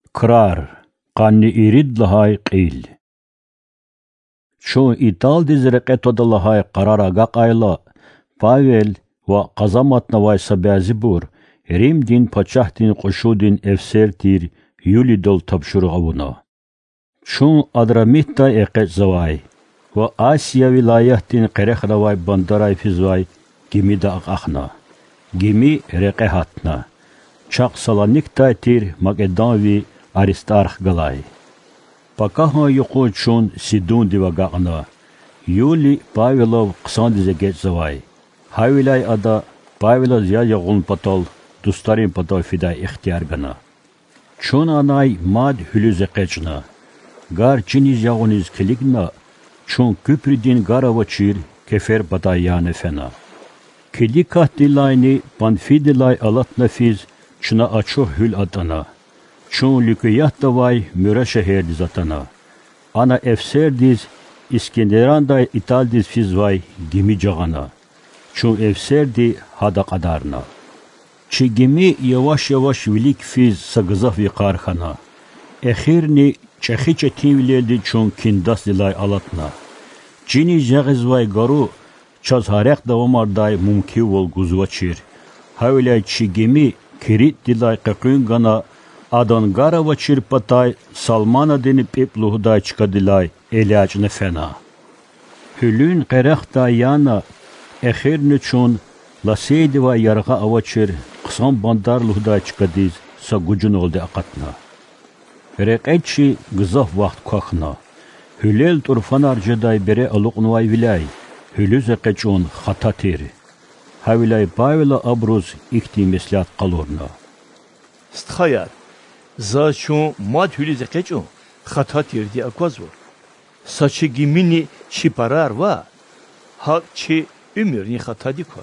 Krar, qanni irid lahay qil. Çun ital dizreqeto da lahay qarara gaqayla, Pavel va qazamatna vay sabazibur, Rim din paçah din qoşudin efsertir, Yuli dol tabşurğavuna. Çun Adramitta eqet zavay, va Asiya vilayahtin qerekhravay bandaray fizvay, gimi da aqaxna. Gimi reqehatna. Çaq Salanikta tir Makedavi Aristarх galay. Pakaha yuqu çun Sidun diva gaqna. Yuli Pavelov qsandize get zavay. Havilay ada Pavelov ziyayağun patol, dustarin patol fiday ixtiyar gana. Çun anay mad hülüze qeçna. Gar çiniz yağuniz kiligna, çun küpridin garavaçir kefer patayane fena. Kilikah dilayni panfidilay alatna fiz, çuna aço hül atana. Çun lüküyat davay müre şehirdi zatana. Ana efserdiz, İskenderanda italdiz fizvay gimi cağana. Çun efserdi hada kadarna. Çi gimi yavaş yavaş vilik fiz sagızaf viqarxana. Ekhirni çexiçe tivleldi çun kindas dilay alatna. Cini jağizvay garu, çaz harek davamarday mumki vol guzvaçir. Havlay çi gimi kirit dilay qaqın gana, adan garavaçir patay Salmana deni pepluhday çıkadilay elacını fena. Hülün qerekhta yana, ekhirni çun laseydi va yarğa avaçir, qısan bandarluhday çıkadiz sa gucun oldu aqatna. Reqetçi gızaf vaxt qaxna. Hülel turfan arcaday bere aluqnuvay vilay. Hülü zeqeçun xatatir. Havilay Pavela abruz ikti meslat qalurna. Sthayar. Za çun mad hülü zeqeçun xatatir di akvazvo. Saçı gimini çiparar va. Hak çi ümürni xatadikva.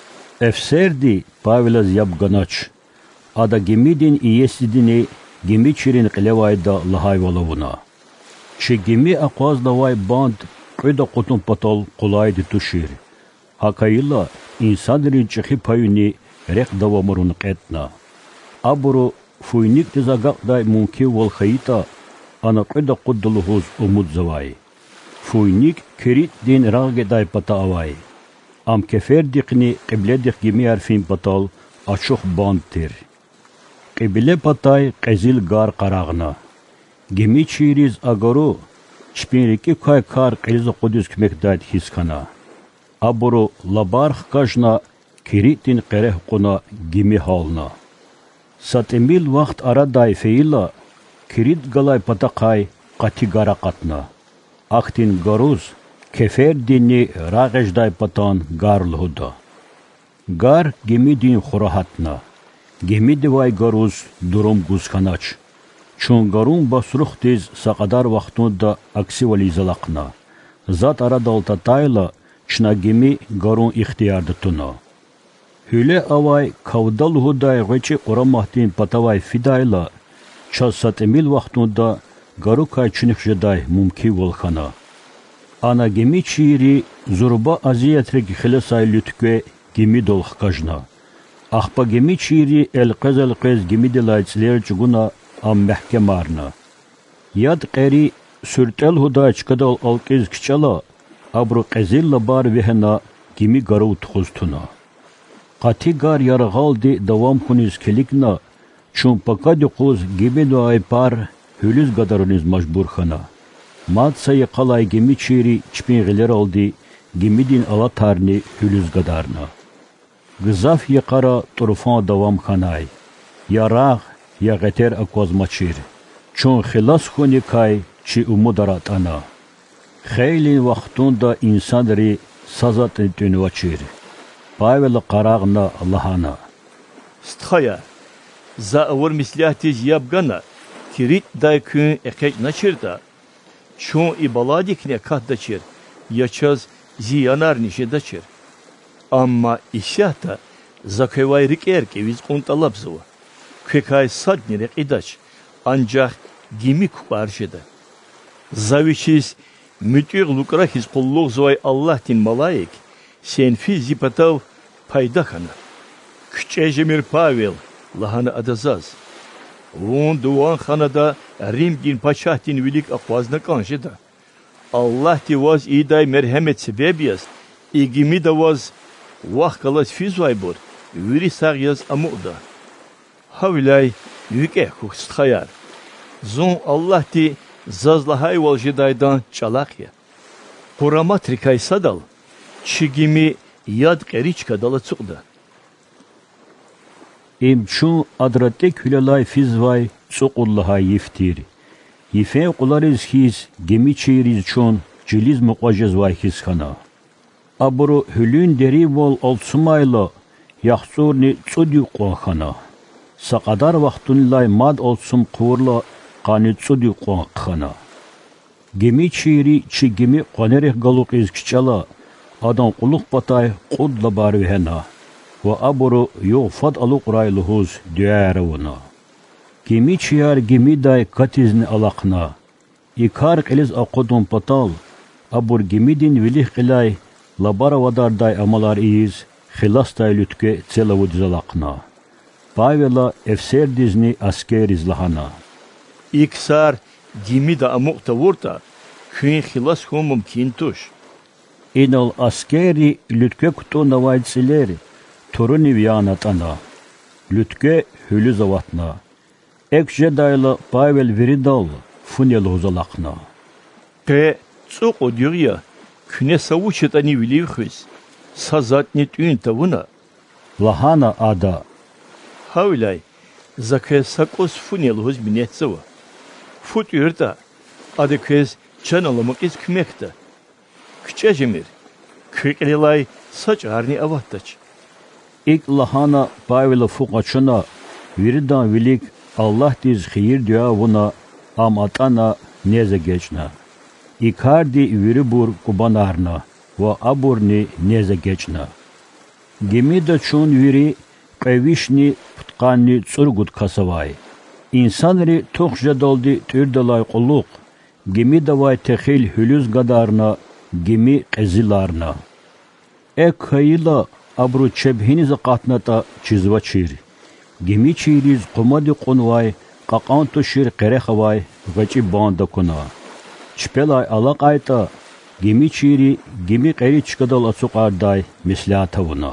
Efserdi Pavela ziyabganaç. Ada gemidin iyesidini gemi çirin qilevayda lahay volovuna. Çi gemi aqaz davay band qida qutun patol qulaydi tuşir. Hakayilla insanların çıxi payuni req davamurun qetna. Aburu fuynik dizagaqday mumki vol khayita ana qida qudduluhuz umud zavay. Fuynik kirit din rağgeday pata avay. Am kefer diqni qibledik gemi arfin patol açuq bandtir. Qibile patay qezil gar qarağına. Gemi çiriz agaru, çpinriki kay kar qiliz qudüz kmekdayt hiskana. Aburu labarx kajna, kiritin qereh quna gemi halna. Satemil vaxt araday feyla, kirit galay pataqay qati gara qatna. Aktin garuz, kefer dini rağejday patan garlhuda. Gar gemi din khurahatna. Gemi divay garuz durum guzkanaç. Çun garun basruq tez saqadar vaxtunda aksi valizalaqna. Zat aradal tatayla çna gemi garun ixtiyarda tuna. Hüle avay kavdal huday gıçı qoramahtin patavay fidayla çaz satemil vaxtunda garu kay çınıqjıday mumki volxana. Ana gemi çiri zurba aziyetrek xilasay lütkve gemi dolx kajna. Axpa gemi çiri el qez gemi dilayçler çuguna am mehkemarna. Yad qeri sürtel huda çıkadal alqiz kiçala, abru qezilla bar vehna gemi garu txustuna. Qati gar yarğaldi davam kuniz kelikna, çun pakadi quz gemi duay par hülüz gadaruniz majbur xana. Mat sayı qalay gemi çiri çpinğiler aldi, gemidin alatarni hülüz gadarna. Gızaf yaqara turfan davam xanay. Ya rağ ya găter akozmaçir. Çun xilas xuni kay çi umudarat ana. Xeyli vaxtunda insanları sazat dünvaçir. Pavel qarağna Allahana. Sthaya. Za avur mislihati ziyabgana. Kirit daykın ekek naçirda. Çun ibaladik ne kahdaçir. Yaşaz ziyanar nişedaçir. Amma işyahta zakevay rikerke viz kuntalabzıva. Kvekay sadnirek idaç. Ancak gimi kuparşıda. Zaviçiz mütüq lukra hizqulluq zvay Allah'tin malayik. Sen fizi patav payda kana. Küçejemir Pavel lahana adazaz. Он дуан ханада Римгин пачахтин велик аквазна канжида. Аллах ти ваз идай мерхемет себебияс, и гимида ваз вахкалас физвайбур, вири сагьяз амуда. Хавилай юке хухстхаяр. Зон Аллах ти зазлахай валжидайдан чалахья. Пураматрикай садал, чигими яд керичка дала цугда. Имчу адратек хülelay fizvay цуqullah yiftir. Yife qulariz his gemiçiriz çon ciliz muqajez vay his khana. Abru hülün deri vol olsumayla yaxsurni tsudi qon khana. Saqadar vaqtun lay mad olsum qurla qani tsudi qon khana. Gemiçiri çi gemi qanerih galuq iz kiçala adan quluq patay qudla barvehna. وأبرو يغفض ألوقراي لهوز دعارونا كيمي چيار گيمي داي كاتيزن ألاقنا إكار قلز أقودون بطال أبور گيمي دين وليح قلاي لبارا ودار داي أمالار إيز خلاص داي لتكي تسلو دزلاقنا بايولا افسير ديزني أسكير إزلحانا إكسار گيمي دا أموقتا ورتا كين خلاص هم ممكن توش إنال أسكيري لتكي كتو نوايد سيليري Toruni viyanatana, lütke hülü zavatna, ekşe dayla Pavel Viridal, funel hozalakna. Pe tsuqo diyor küne savuçetani vilivxiz, sazatnet ün tavuna. Lahana ada. Havlay, zakhe sakos funel hoz binetsava. Fut yurta, adekez çanalamak iz kümekta. Küçecemir, kükelilay saç arni avattaç. İlk lahana Pavel'a fuqaçına viridan vilik Allah diz xiyir diyavuna amatana neze geçna. İkardi viribur kubanarna ve aburni neze geçna. Gemi de çun viri qevişni putqanni tsurgut kasavay. İnsanri toxja doldi türdelay qulluq. Gemi de vay texil hülüz gadarna gemi qezilarna. Ek hayla Abru çebhiniz qatnata çizva çir. Gemi çiriz qumadi qunvay qaqanto şir qerekhvay gaçi banda kuna. Çpelay alaqayta gemi çiri gemi qeri çkadal asuqarday mislatavuna.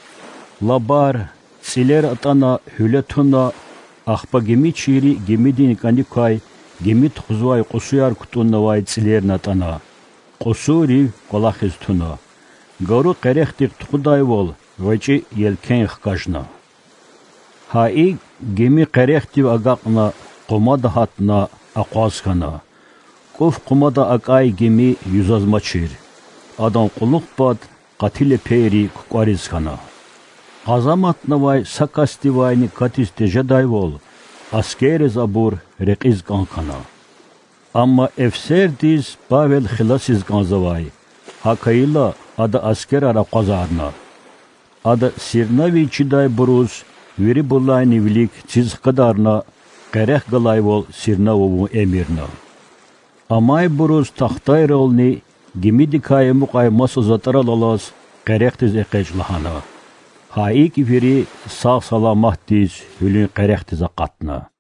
Labar siler atana hületuna axpa gemi çiri gemidin kanikay gemi txuzvay qusuyar kutunavay siler natana. Qusuri qolaxiz tuna. Garu qerextik tuqday vol vaçi yelken xkajna. Hai gemi qerexti agaqna qomada hatna aqazkana. Qof qomada aqay gemi yüzazmaçir. Adan quluqpad qatile peri qariskana. Qazamatna vay sakasti vayni katiste jaday vol askerez abur reqiz qankana. Amma efser diz Pavel xilasiz qanzavay. Hakayla ada asker ara qazarna. Ada sirnavi çiday buruz veri bulayni vilik çiz qadarna qerex qalay vol sirnavovu emirna. Amay buruz taxtay rolni gemi dikay muqay masuzatara lalas qerex tiz eqeclahana. Haik veri sağ salamat diz hülün qerex tiz qatna.